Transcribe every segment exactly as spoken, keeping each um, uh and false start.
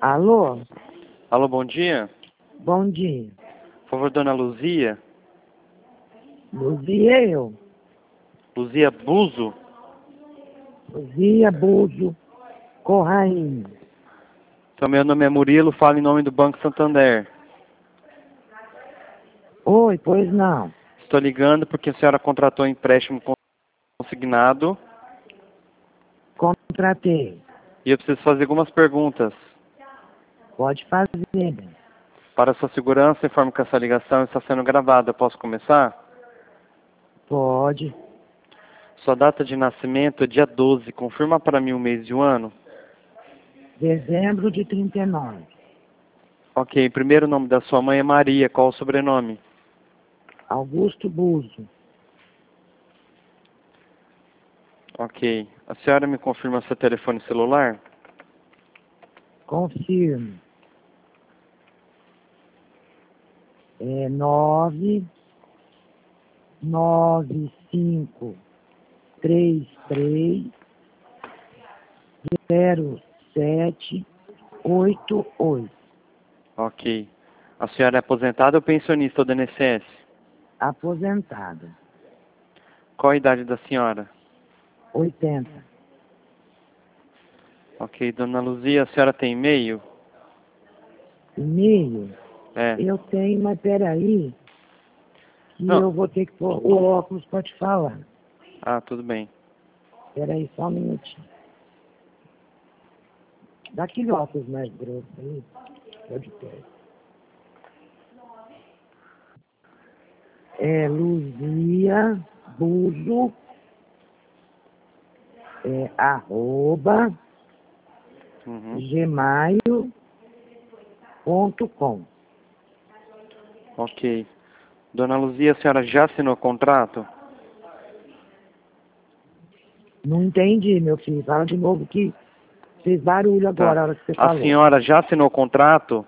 Alô? Alô, bom dia. Bom dia. Por favor, dona Luzia. Luzia eu. Luzia Buzo? Luzia Buzo Corraine. Então, meu nome é Murilo, falo em nome do Banco Santander. Oi, pois não. Estou ligando porque a senhora contratou um empréstimo consignado Contratei. e eu preciso fazer algumas perguntas. Pode fazer, bem. Para sua segurança, informo que essa ligação está sendo gravada. Posso começar? Pode. Sua data de nascimento é dia doze. Confirma para mim o mês e o ano? Dezembro de trinta e nove. Ok. Primeiro nome da sua mãe é Maria. Qual o sobrenome? Augusto Buzo. Ok. A senhora me confirma seu telefone celular? Confirmo. É nove nove cinco três três zero sete oito oito. Ok. A senhora é aposentada ou pensionista do I N S S? Aposentada. Qual a idade da senhora? oitenta. Ok. Dona Luzia, a senhora tem e-mail? E-mail? É. Eu tenho, mas peraí, que Não. eu vou ter que pôr o óculos para te falar. Ah, tudo bem. Peraí, só um minutinho. Dá aquele óculos mais grosso aí, pode ter. É Luzia Buzo, é, arroba, Uhum. gmail ponto com. Ok. Dona Luzia, a senhora já assinou o contrato? Não entendi, meu filho. Fala de novo que fez barulho agora, Tá. a hora que você A falou. senhora já assinou o contrato?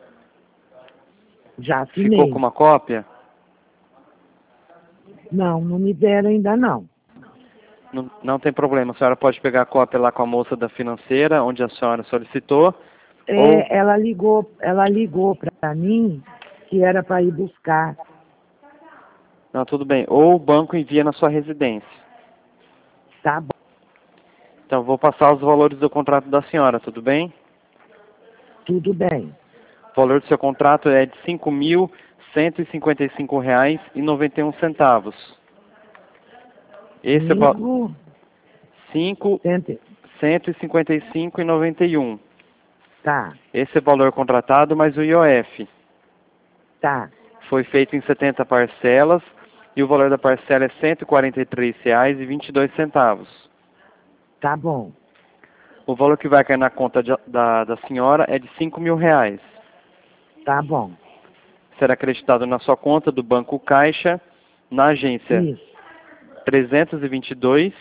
Já Ficou com assinei. uma cópia? Não, não me deram ainda não. Não, não tem problema. A senhora pode pegar a cópia lá com a moça da financeira, onde a senhora solicitou. É, Ou... ela ligou, ela ligou para mim que era para ir buscar. Não, tudo bem. Ou o banco envia na sua residência. Tá bom, Então, vou passar os valores do contrato da senhora, tudo bem? tudo bem. O valor do seu contrato é de cinco mil cento e cinquenta e cinco reais e noventa e um centavos. Esse é Cinco, cinco cento, cento e cinquenta e cinco e noventa e um. tá, Esse é o valor contratado mais o I O F. tá, Foi feito em setenta parcelas e o valor da parcela é cento e quarenta e três reais e vinte e dois centavos. tá bom, O valor que vai cair na conta de, da, da senhora é de cinco mil reais. tá bom. Será acreditado na sua conta do Banco Caixa, na agência Isso, trezentos e vinte e dois,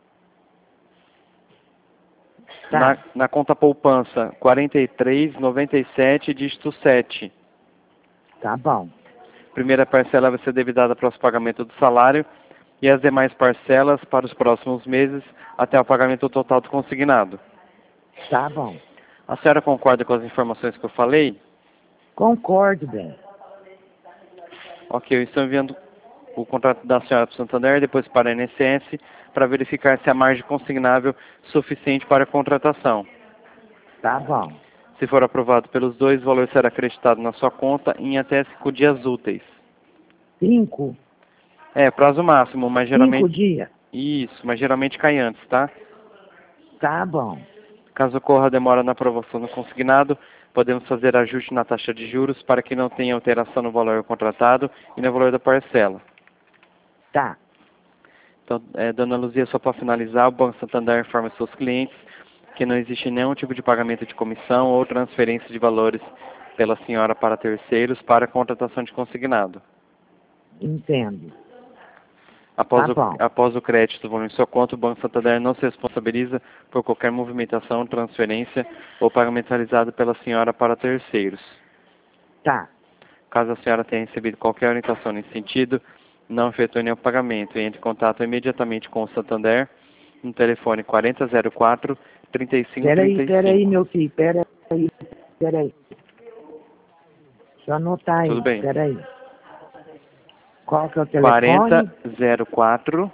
na, tá, na conta poupança quarenta e três, noventa e sete, dígito sete. tá bom, Primeira parcela vai ser debitada para o pagamento do salário e as demais parcelas para os próximos meses até o pagamento total do consignado. tá bom. A senhora concorda com as informações que eu falei? Concordo, bem. Ok, eu estou enviando o contrato da senhora para o Santander e depois para a I N S S para verificar se a margem consignável suficiente para a contratação. Tá bom. Se for aprovado pelos dois, o valor será acreditado na sua conta em até cinco dias úteis. Cinco, É, prazo máximo, mas cinco geralmente... dias, Isso, mas geralmente cai antes, tá? tá bom, Caso ocorra demora na aprovação do consignado, podemos fazer ajuste na taxa de juros para que não tenha alteração no valor contratado e no valor da parcela. tá. Então, é, dona Luzia, só para finalizar, o Banco Santander informa seus clientes que não existe nenhum tipo de pagamento de comissão ou transferência de valores pela senhora para terceiros para contratação de consignado. Entendo. Após Tá o, bom, após o crédito do valor em sua conta, o Banco Santander não se responsabiliza por qualquer movimentação, transferência ou pagamento realizado pela senhora para terceiros. tá. Caso a senhora tenha recebido qualquer orientação nesse sentido, não efetue nenhum pagamento e entre em contato imediatamente com o Santander no telefone quarenta zero quatro, trinta e cinco Peraí, trinta e peraí, cinco. meu filho, peraí. Peraí. Deixa eu anotar aí. Tudo bem. Peraí. Qual que é o telefone? quarenta, zero quatro,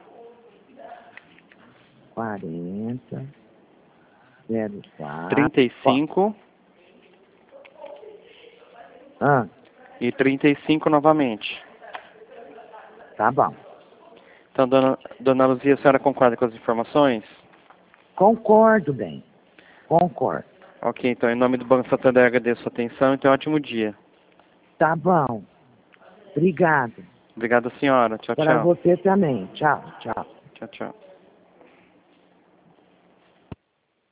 quarenta, zero quatro. trinta e cinco Ah, e trinta e cinco novamente. tá bom. Então, dona, dona Luzia, a senhora concorda com as informações? Concordo, bem. Concordo. Ok, então, em nome do Banco Santander, agradeço a sua atenção e tenha um ótimo dia. Tá bom. Obrigado. Obrigado, senhora. Tchau, Para tchau. você também. Tchau, tchau. Tchau, tchau.